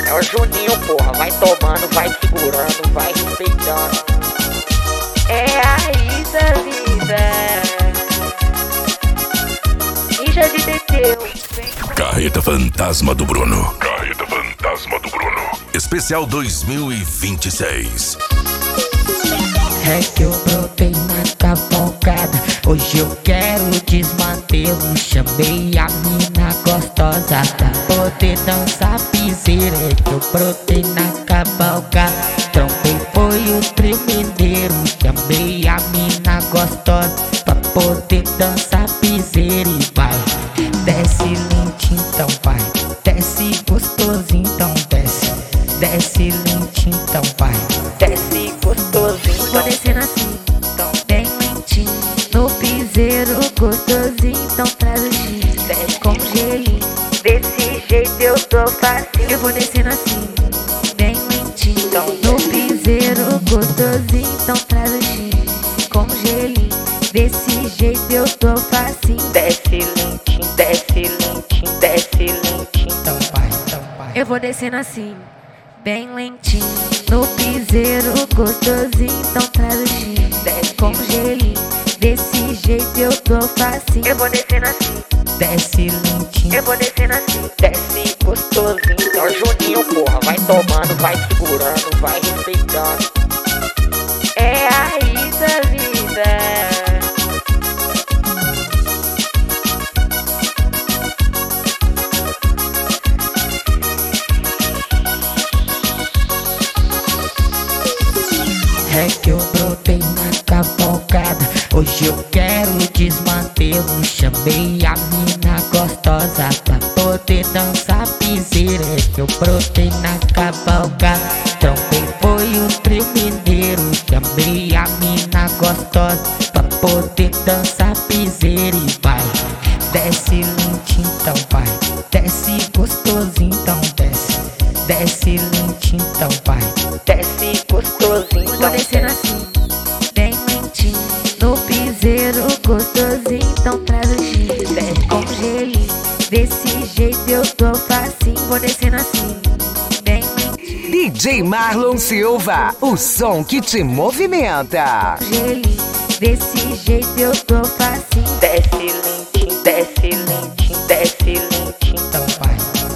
É o Juninho, porra, vai tomando, vai segurando, vai respeitando. É a Isa, vida. Ninja de Teteu. Carreta Fantasma do Bruno. Carreta Fantasma do Bruno. Especial 2026. É que eu brotei na cavalgada, hoje eu quero desmantê-lo. Chamei a mina gostosa pra poder dançar piseira. É que eu brotei na cavalgada, trombei foi o trio mineiro. Chamei a mina gostosa pra poder dançar piseira. E vai, desce lentinho, então vai, desce gostosinho, então desce. Desce lentinho, então vai, desce gostosinho. Vou descendo assim, então bem lentinho, no piseiro gostosinho, então traz o gin. Desce com gelinho, desse jeito eu tô facinho. Eu vou descendo assim, bem lentinho, então no piseiro gostosinho, então traz o gin. Com gelinho, desse jeito eu tô facinho. Desce lentinho, desce lentinho, desce lentinho, então vai, então vai. Eu vou descendo assim, bem lentinho, no piseiro gostosinho, então traz o gin. Desce com gelinho, desse jeito eu tô facinho. Eu vou descendo assim, desce lentinho. Eu vou descendo assim, desce gostosinho. É o Juninho, porra, vai tomando, vai segurando, vai respeitando. É a Isa, vida. É que eu brotei na cavalgada, hoje eu quero desmantê-lo. Chamei a mina gostosa pra poder dançar piseira. É que eu brotei na cavalgada, trombei foi o trio mineiro. Chamei a mina gostosa pra poder dançar piseira. E vai, desce lentinho, então vai, desce gostosinho, então desce. Desce lentinho, então vai, desce gostosinho. Vou descendo assim, bem lentinho, no piseiro gostosinho, então traz o gin. Desce com gelinho, desse jeito eu tô facinho. Vou descendo assim, bem lentinho. DJ Marlon Silva, o som que te movimenta. Gelinho, desse jeito eu tô facinho. Desce lentinho, desce lentinho, desce lentinho, então vai.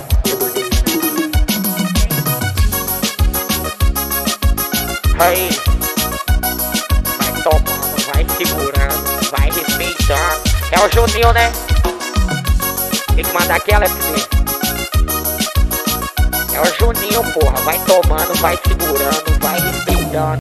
Aí, vai tomando, vai segurando, vai respeitando. É o Juninho, né? Tem que mandar aquela, FD. É o Juninho, porra, vai tomando, vai segurando, vai respeitando.